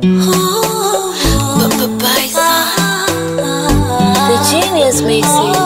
The genius makes it.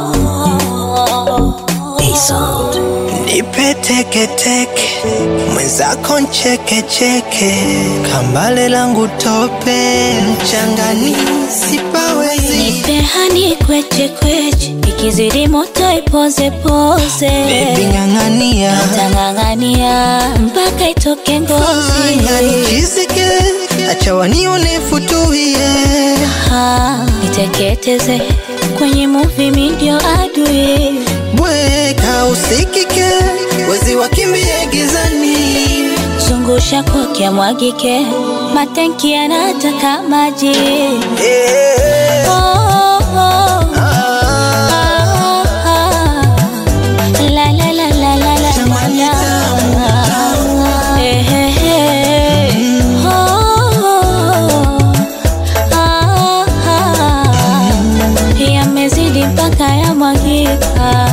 A-Sound. Nipe teke teke, mwenzako ncheke cheke, kambale langu tope, mchangani sipawezi. Nipe hani kweche kweche, ikizidi moto ipoze pose. Baby ngangania, nitangangania mpaka itoke ngozi. Yani chizike, acha wanione futuhie. Niteketeze, kwenye movie mi ndio adui. Bweka usikike, wezi wakimbie gizani. Zungusha kokia mwagike, matenki yanataka maji. La la la la la la yamezidi mpaka ya mwagika.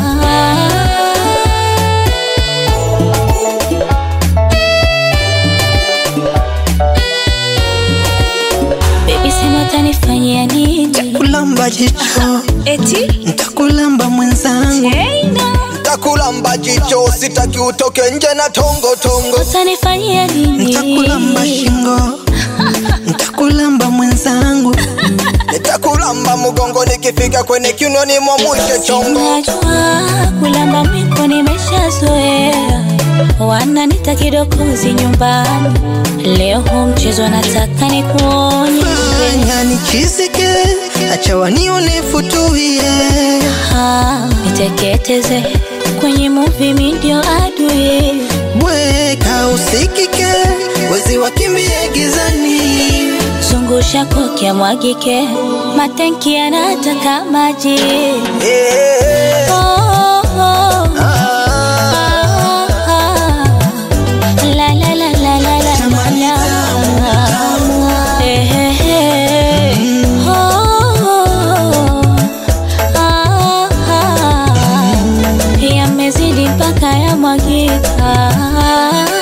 Baby sema utanifanyia nini? Ntakulamba jicho, Eti? ntakulamba mwenzangu. Ntakulamba jicho, sitaki utoke nje na tongo tongo. Utanifanyia nini? Ntakulamba shingo, ntakulamba mwenzangu. Nitakulamba mugongo nikifika kwenye kiunoni mwa mwisho chongo. Unajua kulamba miko nimeshazoea, wananita kidokozi nyumbani. Leo huu mchezo nataka nikuone. Fanya nichizike, acha wanione futuhie. Niteketeze, kwenye movie mi ndio adui. Bweka usikike, wezi wakimbie gizani. Zungusha kokia mwagike, matenki yanataka maji. La la la la la la yamezidi mpaka ya mwagika.